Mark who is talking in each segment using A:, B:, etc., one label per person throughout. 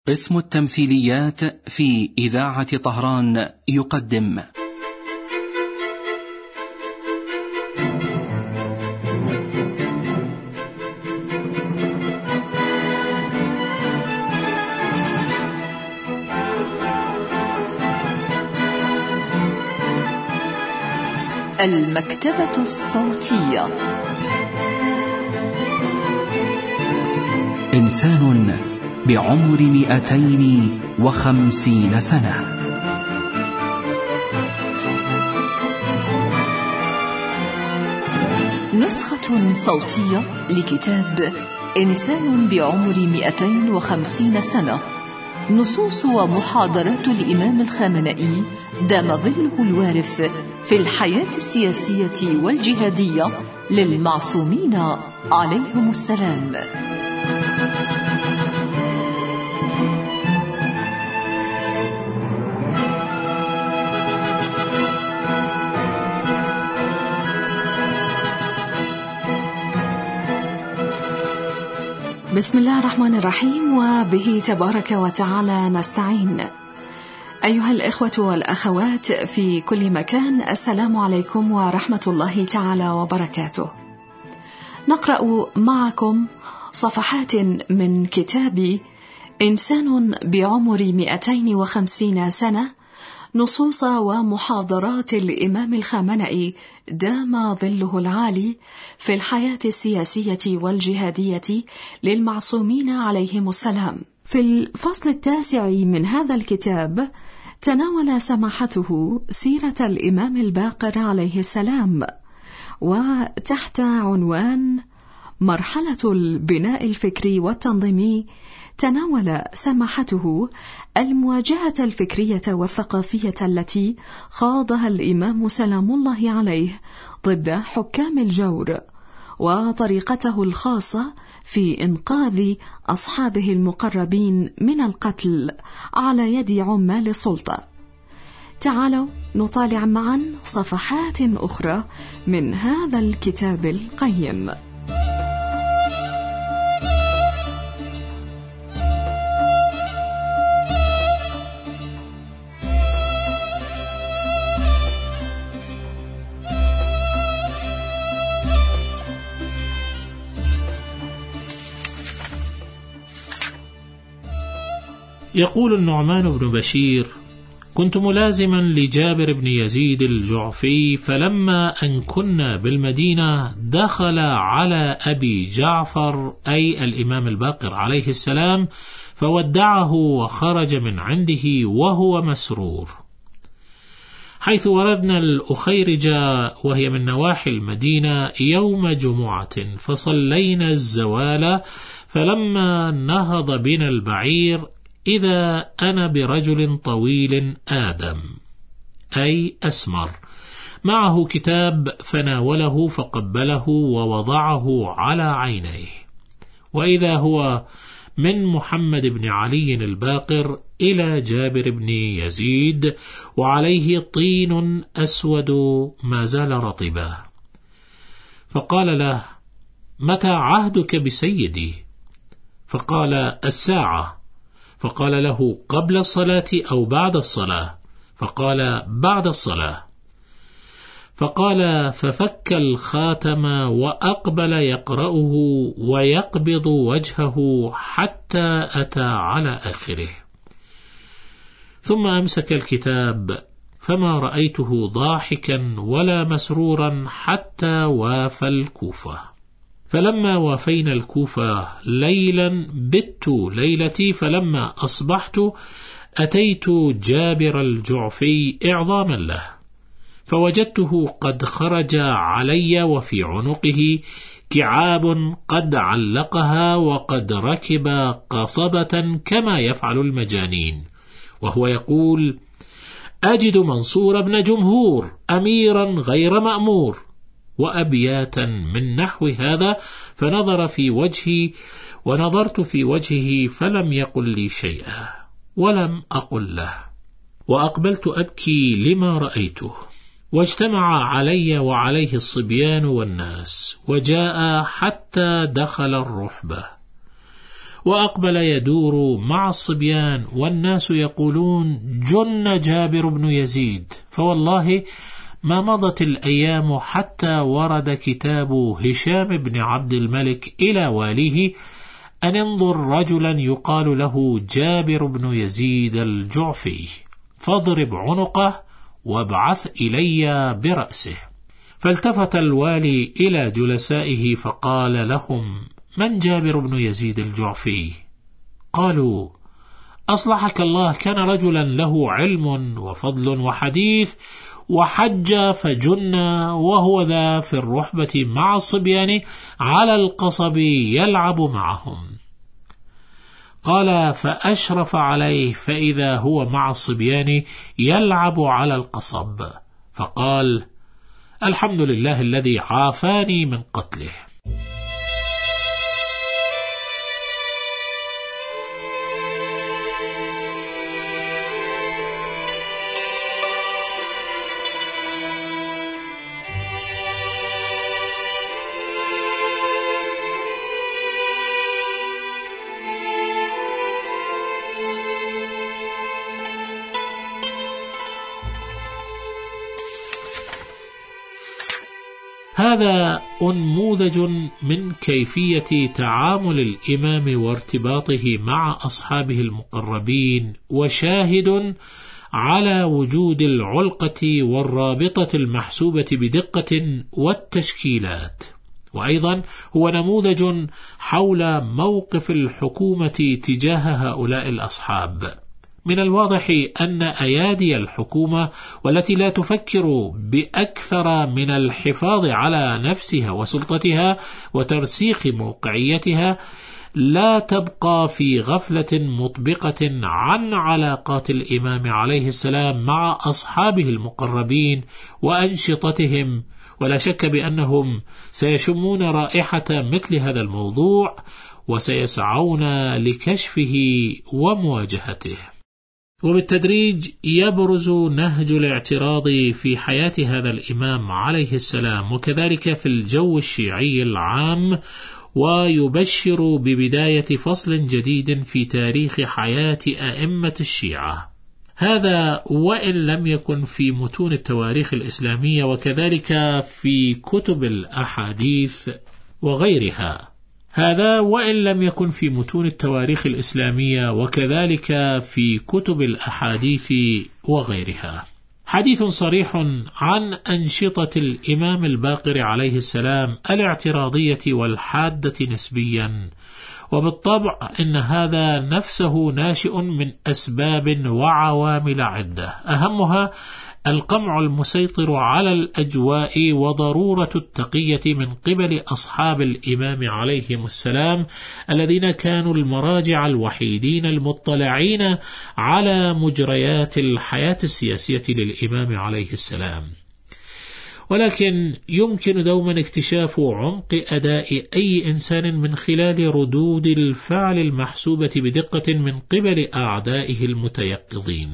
A: اسم التمثيليات في إذاعة طهران يقدم
B: المكتبة الصوتية.
A: إنسان بعمر 250 سنة.
B: نسخة صوتية لكتاب إنسان بعمر 250 سنة، نصوص ومحاضرات الإمام الخامنئي دام ظله الوارف في الحياة السياسية والجهادية للمعصومين عليهم السلام.
C: بسم الله الرحمن الرحيم، وبه تبارك وتعالى نستعين. أيها الإخوة والأخوات في كل مكان، السلام عليكم ورحمة الله تعالى وبركاته. نقرأ معكم صفحات من كتاب إنسان بعمر 250 سنة، نصوص ومحاضرات الإمام الخامنئي دام ظله العالي في الحياة السياسية والجهادية للمعصومين عليهم السلام. في الفصل 9 من هذا الكتاب تناول سماحته سيرة الإمام الباقر عليه السلام، وتحت عنوان مرحلة البناء الفكري والتنظيمي تناول سماحته المواجهة الفكرية والثقافية التي خاضها الإمام سلام الله عليه ضد حكام الجور، وطريقته الخاصة في إنقاذ أصحابه المقربين من القتل على يد عمال السلطة. تعالوا نطالع معا صفحات أخرى من هذا الكتاب القيم.
D: يقول النعمان بن بشير: كنت ملازما لجابر بن يزيد الجعفي، فلما أن كنا بالمدينة دخل على أبي جعفر أي الإمام الباقر عليه السلام فودعه وخرج من عنده وهو مسرور، حيث وردنا الأخيرجة وهي من نواحي المدينة يوم جمعة، فصلينا الزوال، فلما نهض بنا البعير إذا أنا برجل طويل آدم أي أسمر معه كتاب، فناوله فقبله ووضعه على عينيه، وإذا هو من محمد بن علي الباقر إلى جابر بن يزيد، وعليه طين أسود ما زال رطبا، فقال له: متى عهدك بسيدي؟ فقال: الساعة. فقال له: قبل الصلاة أو بعد الصلاة؟ فقال: بعد الصلاة. فقال: ففك الخاتم وأقبل يقرأه ويقبض وجهه حتى أتى على آخره، ثم أمسك الكتاب، فما رأيته ضاحكا ولا مسرورا حتى وافى الكوفة. فلما وافينا الكوفة ليلا بت ليلتي، فلما أصبحت أتيت جابر الجعفي إعظاما له، فوجدته قد خرج علي وفي عنقه كعاب قد علقها، وقد ركب قصبة كما يفعل المجانين، وهو يقول: أجد منصور بن جمهور أميرا غير مأمور، وأبياتا من نحو هذا. فنظر في وجهي ونظرت في وجهه، فلم يقل لي شيئا ولم أقل له، وأقبلت أبكي لما رأيته. واجتمع علي وعليه الصبيان والناس، وجاء حتى دخل الرحبة، وأقبل يدور مع الصبيان والناس يقولون جن جابر بن يزيد، فوالله ما مضت الأيام حتى ورد كتاب هشام بن عبد الملك إلى واليه أن انظر رجلا يقال له جابر بن يزيد الجعفي، فاضرب عنقه وابعث إلي برأسه. فالتفت الوالي إلى جلسائه فقال لهم: من جابر بن يزيد الجعفي؟ قالوا: أصلحك الله، كان رجلا له علم وفضل وحديث، وحج فجن، وهو ذا في الرحبة مع الصبيان على القصب يلعب معهم. قال: فأشرف عليه فإذا هو مع الصبيان يلعب على القصب، فقال: الحمد لله الذي عافاني من قتله. هذا نموذج من كيفية تعامل الإمام وارتباطه مع أصحابه المقربين، وشاهد على وجود العلقة والرابطة المحسوبة بدقة والتشكيلات. وأيضا هو نموذج حول موقف الحكومة تجاه هؤلاء الأصحاب. من الواضح أن أيادي الحكومة والتي لا تفكر بأكثر من الحفاظ على نفسها وسلطتها وترسيخ موقعيتها لا تبقى في غفلة مطبقة عن علاقات الإمام عليه السلام مع أصحابه المقربين وأنشطتهم، ولا شك بأنهم سيشمون رائحة مثل هذا الموضوع وسيسعون لكشفه ومواجهته. وبالتدريج يبرز نهج الاعتراض في حياة هذا الإمام عليه السلام، وكذلك في الجو الشيعي العام، ويبشر ببداية فصل جديد في تاريخ حياة أئمة الشيعة. هذا وإن لم يكن في متون التواريخ الإسلامية وكذلك في كتب الأحاديث وغيرها. هذا وإن لم يكن في متون التواريخ الإسلامية وكذلك في كتب الأحاديث وغيرها. حديث صريح عن أنشطة الإمام الباقر عليه السلام الاعتراضية والحادة نسبيا، وبالطبع إن هذا نفسه ناشئ من أسباب وعوامل عدة، أهمها القمع المسيطر على الأجواء وضرورة التقية من قبل أصحاب الإمام عليهم السلام الذين كانوا المراجع الوحيدين المطلعين على مجريات الحياة السياسية للإمام عليه السلام. ولكن يمكن دوما اكتشاف عمق أداء أي إنسان من خلال ردود الفعل المحسوبة بدقة من قبل أعدائه المتيقظين.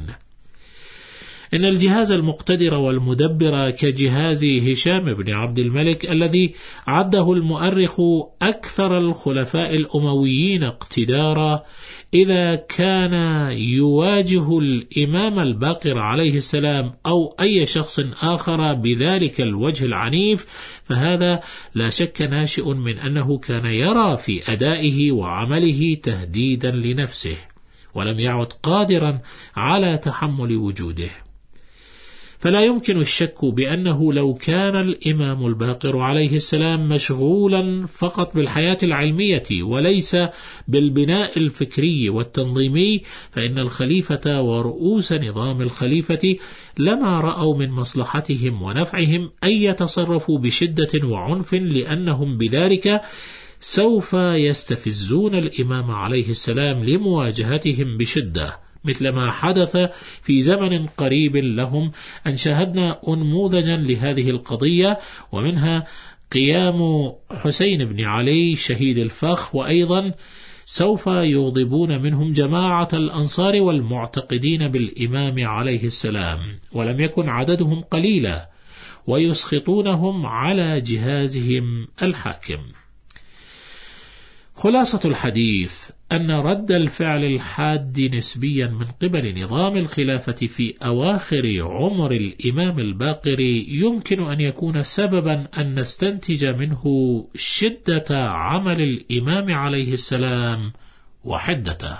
D: إن الجهاز المقتدر والمدبر كجهاز هشام بن عبد الملك الذي عده المؤرخ أكثر الخلفاء الأمويين اقتدارا، إذا كان يواجه الإمام الباقر عليه السلام أو أي شخص آخر بذلك الوجه العنيف، فهذا لا شك ناشئ من أنه كان يرى في أدائه وعمله تهديدا لنفسه، ولم يعد قادرا على تحمل وجوده. فلا يمكن الشك بأنه لو كان الإمام الباقر عليه السلام مشغولا فقط بالحياة العلمية وليس بالبناء الفكري والتنظيمي، فإن الخليفة ورؤوس نظام الخليفة لما رأوا من مصلحتهم ونفعهم أن يتصرفوا بشدة وعنف، لأنهم بذلك سوف يستفزون الإمام عليه السلام لمواجهتهم بشدة، مثل ما حدث في زمن قريب لهم أن شاهدنا نموذجا لهذه القضية، ومنها قيام حسين بن علي شهيد الفخ، وأيضا سوف يغضبون منهم جماعة الأنصار والمعتقدين بالإمام عليه السلام، ولم يكن عددهم قليلا، ويسخطونهم على جهازهم الحاكم. خلاصة الحديث أن رد الفعل الحاد نسبيا من قبل نظام الخلافة في أواخر عمر الإمام الباقر يمكن أن يكون سببا أن نستنتج منه شدة عمل الإمام عليه السلام وحدته.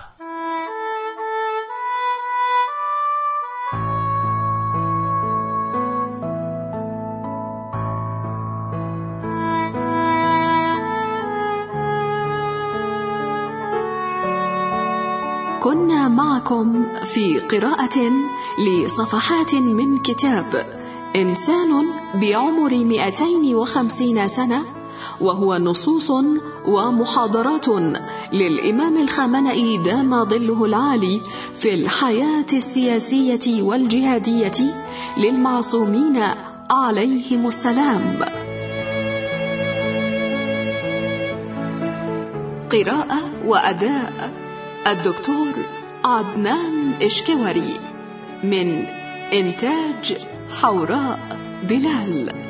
C: كنا معكم في قراءة لصفحات من كتاب إنسان بعمر 250 سنة، وهو نصوص ومحاضرات للإمام الخامنئي دام ظله العالي في الحياة السياسية والجهادية للمعصومين عليهم السلام. قراءة وأداء الدكتور عدنان إشكواري، من إنتاج حوراء بلال.